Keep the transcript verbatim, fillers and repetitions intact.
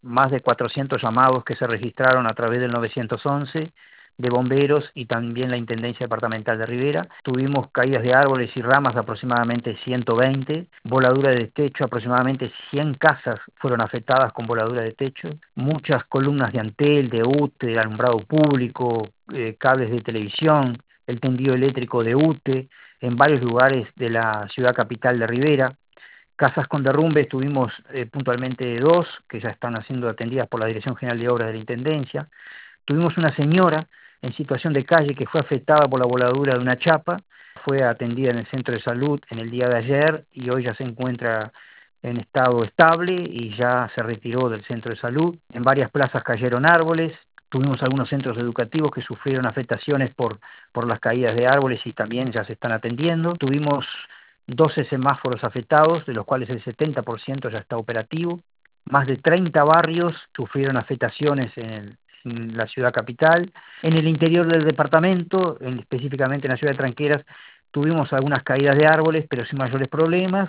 más de cuatrocientos llamados que se registraron a través del nueve once de bomberos y también la Intendencia Departamental de Rivera. Tuvimos caídas de árboles y ramas de aproximadamente ciento veinte, voladura de techo, aproximadamente cien casas fueron afectadas con voladura de techo, muchas columnas de Antel, de U T E, de alumbrado público, eh, cables de televisión, el tendido eléctrico de U T E, en varios lugares de la ciudad capital de Rivera. Casas con derrumbes tuvimos eh, puntualmente dos, que ya están siendo atendidas por la Dirección General de Obras de la Intendencia. Tuvimos una señora en situación de calle que fue afectada por la voladura de una chapa, fue atendida en el centro de salud en el día de ayer y hoy ya se encuentra en estado estable y ya se retiró del centro de salud. En varias plazas cayeron árboles, tuvimos algunos centros educativos que sufrieron afectaciones por, por las caídas de árboles y también ya se están atendiendo. Tuvimos doce semáforos afectados, de los cuales el setenta por ciento ya está operativo. Más de treinta barrios sufrieron afectaciones en, el, en la ciudad capital. En el interior del departamento, en, específicamente en la ciudad de Tranqueras, tuvimos algunas caídas de árboles, pero sin mayores problemas.